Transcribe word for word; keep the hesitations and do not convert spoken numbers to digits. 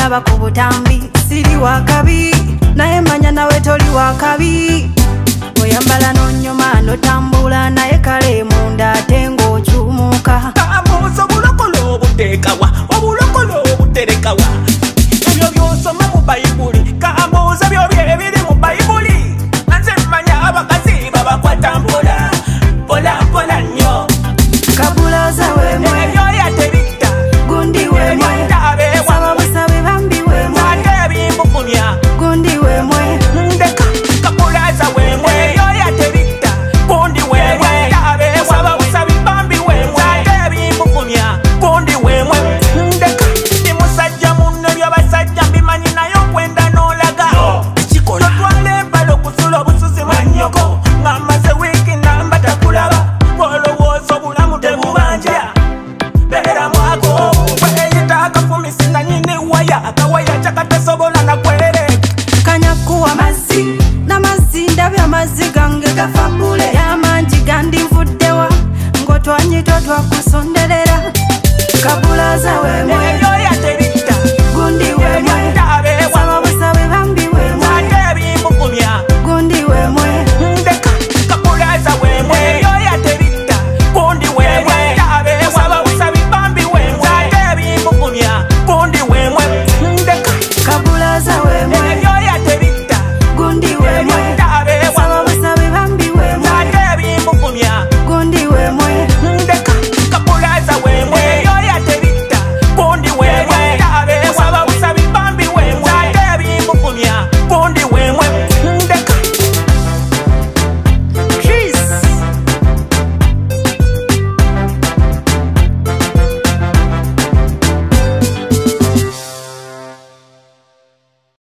nkulaba ku butambi siri wakabi naye manya nawe toli wakabi oyambala nonyuma notambula naye kale munda ate ng'okyumuka kamuuza obulokolo obuteekawa obulokolo obuterekawa ebyo by'osoma mu bayibuli kamuuza byo byebiri mu bayibuli nze mmanya abakazi babakwata mpola mpola mpola nnyo kabulaza wemwe ebyo yatebitta gundi wemwe saba busabe bambi wemwe ate ebimbukumya gundi wemwe ndeka kabulaza wemwe ebyo yatebitta gundi wemwe saba busabe bambi wemwe ate ebimbukumya gundi wemwe ndeka ndi musajja munno by'abasajja mbimanyi naye okwenda n'olaga totwala empala okusula obusuzi mwa nnyoko ng'amaze wiiki namba takulaba olowooza obulamu tebubanja beera mwako kweyita akafumisi nga nyini waya akawaya kyakatasobola nakwere kanyakuwa mazzi n'amazzi ndabya amazzi gange gafa bbule y'amangi gandi nvuddewa ng'otwanyi totwakusonderera kabulaza wemwe